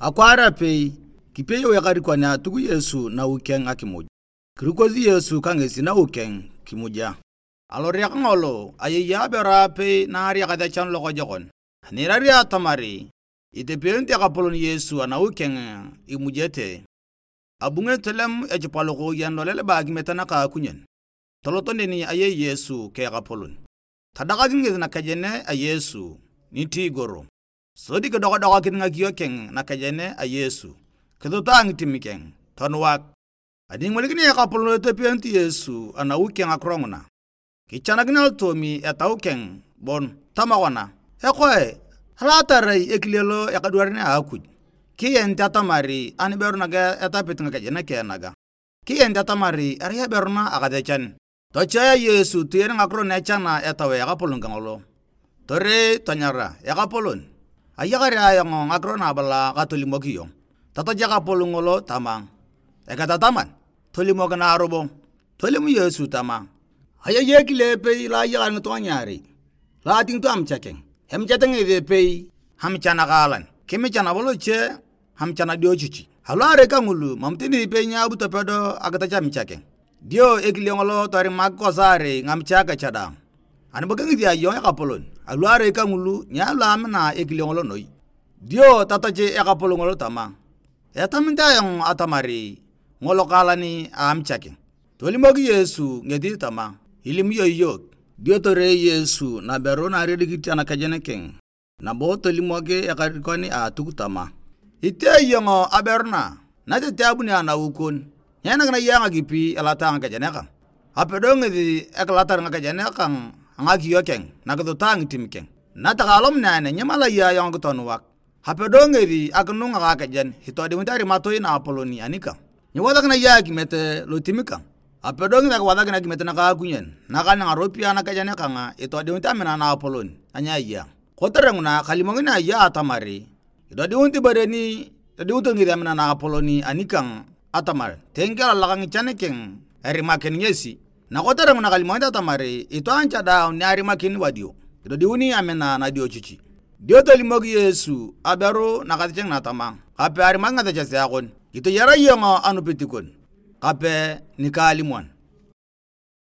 Akwara pei kipeyo yakari kwa na tuku Yesu na ukeng akimuja. Kirikozi Yesu kangesi na ukeng kimuja. Aloria ngolo ayya bera pei na ari kada chan loko jokon. Nirari atamari ite pente kapolon Yesu na ukeng imujete. Abunge telem ejipaloko yandolele bagi metana ka kunyen. Tolotonde ni aye Yesu ke kapolon. Tadaka ginge na kajene a Yesu ni tigoro. Sodi ke doka kinga kiyokeng na kajene a Yesu. Kedota ngitimikeng tonwak. Ading malikini ya kapolon te penti Yesu ana ukeng akrongona. Kichana ginal tomi etawkeng bon tamawana. Ekoe halatarai ekilelo yakadwarne akuj. Kiyen tatamari ani berunaga etapitnga kajene kenaga. Kiyen tatamari ariya beruna akadechan. Tochaya Yesu tuyere ngakro nechana etawe yakapolon kangolo. Tore tanyara yakapolon. Ayakari ayang ngakro nabala katolimokiyo. Tata jakapolon ngolo tamang. Ekatataman. Tolimoka na arobo. Tolimu Yesu tamang. Aya yekile pei la yakan ngtonyari. La ting to am chakeng. Hem chateng ide pei ham chana kalan. Kemi chana boloche ham chana diochichi. Halare kangulu mamtini pei nyabu topedo agata cham chakeng. Dio ekiliongolo tori magkosare ngamchaka chadang. Ani bakang dia yo yakapolon. Alware kangulu nyala amna ekiliongolo noi. Dio tatache yakapolon ngolo tamang. Etaminta yang atamari ngolo kalani am chakeng. Tolimogi Yesu ngedi tamang. Ilim yo Dio tore Yesu na berona redikiti anakajene keng. Na boto limoge yakarikoni tukutama. Ite yongo aberna. Na te abuni ana ukun. Yana kana yanga gipi alata ngakajene kang. Apedonge di ekalata ngakajene kang ngaki yokeng. Na katutang timikeng. Na takalom nane nyamala ya yang kutonwak. Apedonge di akanunga ngakajen. Hito adimuntari matoi na Apoloni anika. Nyawala kana yaki mete lo timikang. Apedongi na kwada kina kimetana ka kunyen nakana ngaropia na kajane kanga ito adiunta mena na Apolon anya iya koterenguna kalimongina ya atamari ito adiunti badeni adiunta ngira mena na Apoloni anikang atamar tengkala lakang chanekeng erimaken yesi na koterenguna kalimongina atamari ito ancha da ni arimaken wadio ito diuni amena na dio chichi dio tolimogi Yesu abero nakaticheng na tamang kape arimanga tajase akon ito yara yongo anupitikon kape nikalimwan